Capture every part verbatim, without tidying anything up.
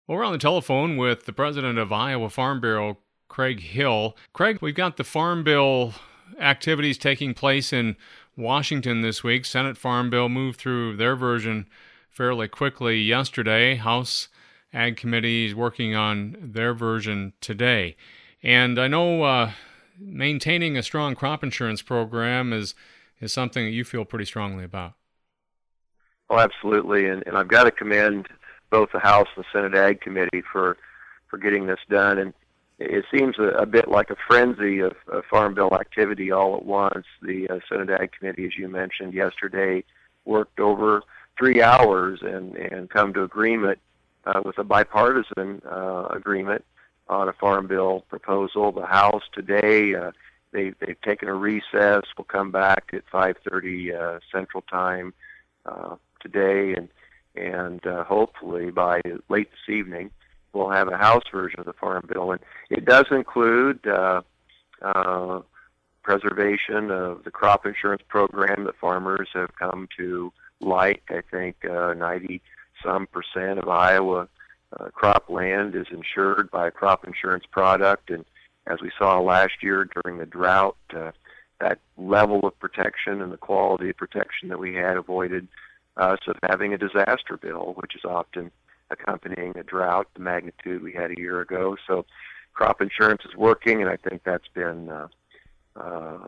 Well, we're on the telephone with the president of Iowa Farm Bureau, Craig Hill. Craig, we've got the Farm Bill activities taking place in Washington this week. Senate Farm Bill moved through their version fairly quickly yesterday. House Ag Committee is working on their version today. And I know uh, maintaining a strong crop insurance program is, is something that you feel pretty strongly about. Oh, absolutely. And, and I've got to commend both the House and the Senate Ag Committee for, for getting this done. And it seems a, a bit like a frenzy of, of Farm Bill activity all at once. The uh, Senate Ag Committee, as you mentioned yesterday, worked over three hours and, and come to agreement uh, with a bipartisan uh, agreement on a Farm Bill proposal. The House today, uh, they, they've taken a recess. We'll come back at five thirty uh, Central Time uh, today, and and uh, hopefully by late this evening, we'll have a House version of the Farm Bill. And it does include uh, uh, preservation of the crop insurance program that farmers have come to like. I think uh, ninety-some percent of Iowa uh, cropland is insured by a crop insurance product. And as we saw last year during the drought, uh, that level of protection and the quality of protection that we had avoided us of having a disaster bill, which is often accompanying a drought, the magnitude we had a year ago. So crop insurance is working, and I think that's been uh, uh,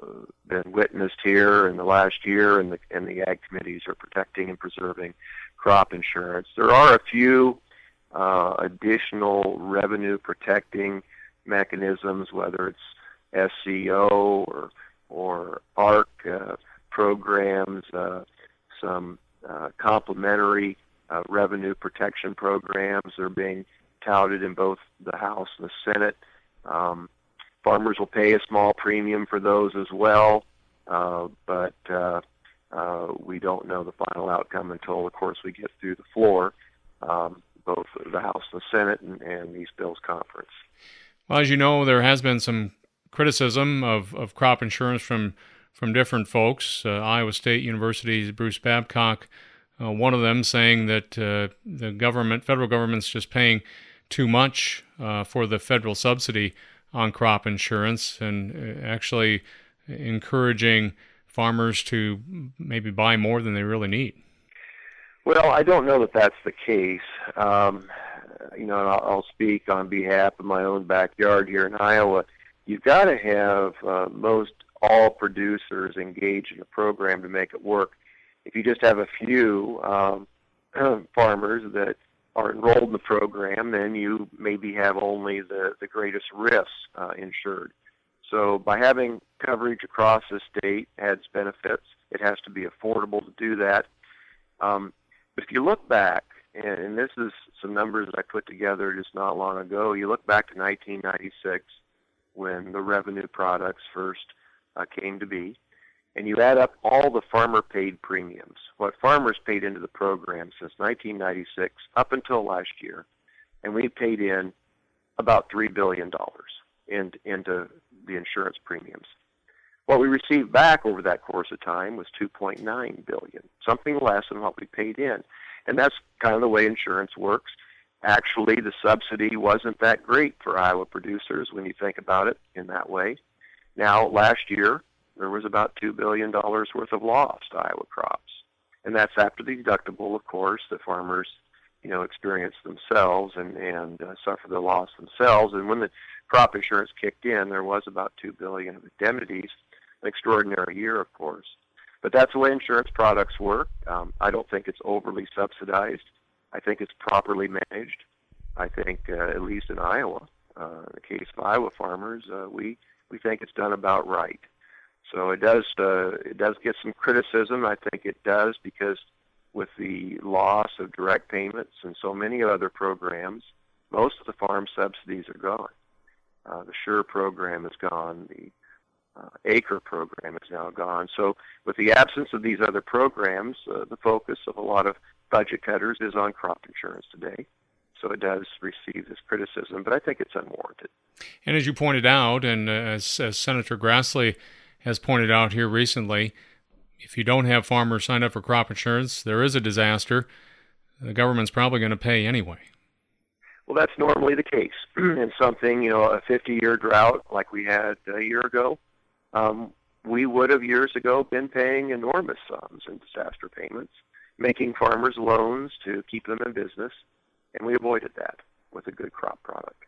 been witnessed here in the last year, and the, and the ag committees are protecting and preserving crop insurance. There are a few uh, additional revenue protecting mechanisms, whether it's S C O or, or A R C uh, programs, uh, some uh, complementary uh, revenue protection programs are being touted in both the House and the Senate. Um, farmers will pay a small premium for those as well, uh, but uh, uh, we don't know the final outcome until, of course, we get through the floor, um, both the House and the Senate and, and these bills conference. Well, as you know, there has been some criticism of, of crop insurance from from different folks. Uh, Iowa State University's Bruce Babcock, uh, one of them, saying that uh, the government, federal government's just paying too much uh, for the federal subsidy on crop insurance, and actually encouraging farmers to maybe buy more than they really need. Well, I don't know that that's the case. Um, you know, I'll, I'll speak on behalf of my own backyard here in Iowa. You've got to have uh, most all producers engaged in the program to make it work. If you just have a few um, farmers that are enrolled in the program, then you maybe have only the, the greatest risks uh, insured. So by having coverage across the state adds benefits. It has to be affordable to do that. Um, but if you look back, and, and this is some numbers that I put together just not long ago, you look back to nineteen ninety-six when the revenue products first Uh, came to be, and you add up all the farmer-paid premiums, what farmers paid into the program since nineteen ninety-six up until last year, and we paid in about three billion dollars in, into the insurance premiums. What we received back over that course of time was two point nine billion dollars, something less than what we paid in, and that's kind of the way insurance works. Actually, the subsidy wasn't that great for Iowa producers when you think about it in that way. Now, last year, there was about two billion dollars worth of lost Iowa crops. And that's after the deductible, of course, the farmers, you know, experience themselves and, and uh, suffer the loss themselves. And when the crop insurance kicked in, there was about two billion dollars of indemnities, an extraordinary year, of course. But that's the way insurance products work. Um, I don't think it's overly subsidized. I think it's properly managed. I think, uh, at least in Iowa, uh, in the case of Iowa farmers, uh, we we think it's done about right. So it does uh, it does get some criticism. I think it does because with the loss of direct payments and so many other programs, most of the farm subsidies are gone. Uh, the SURE program is gone. The uh, ACRE program is now gone. So with the absence of these other programs, uh, the focus of a lot of budget cutters is on crop insurance today. So it does receive this criticism, but I think it's unwarranted. And as you pointed out, and as, as Senator Grassley has pointed out here recently, if you don't have farmers sign up for crop insurance, there is a disaster. The government's probably going to pay anyway. Well, that's normally the case. In something, you know, a fifty-year drought like we had a year ago, um, we would have years ago been paying enormous sums in disaster payments, making farmers loans to keep them in business, and we avoided that with a good crop product.